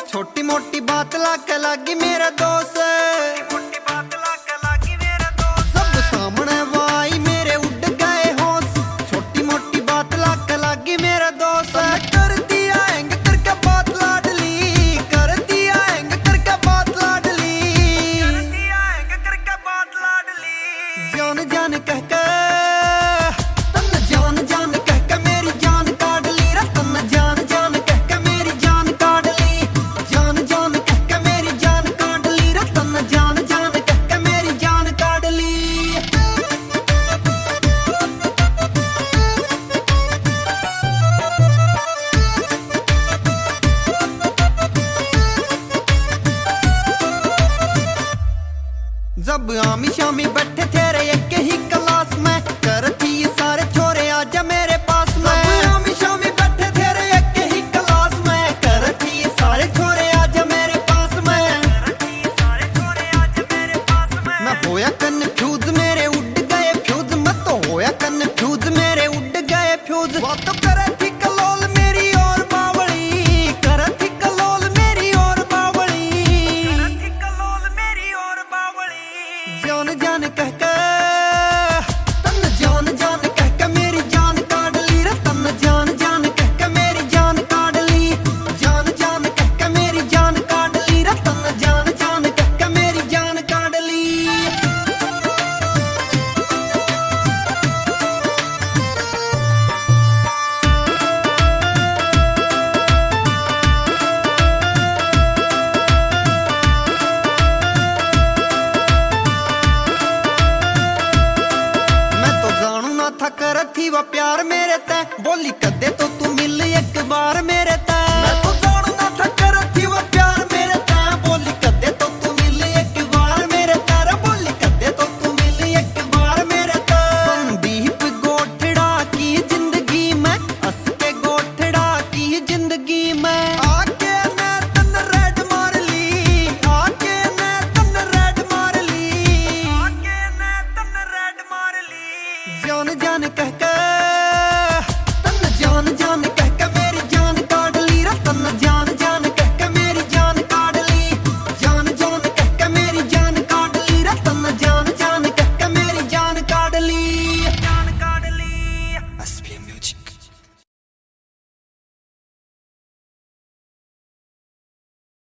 छोटी मोटी बात लाके लागी मेरा दोस्त, सब सामने वाई मेरे उड़ गए होश। छोटी मोटी बात लाके लागी मेरा दोस्त, कर दिया एंग करके बात लाडली, कर दिया एंग करके बात लाडली, जान जान कह के जान जान कह के मेरी जान काट ली, रतन जान जान कह के मेरी जान काट ली, जान जान कह के मेरी जान काट ली, रतन जान जान कह के मेरी जान काट ली। जब आमी शामी बैठ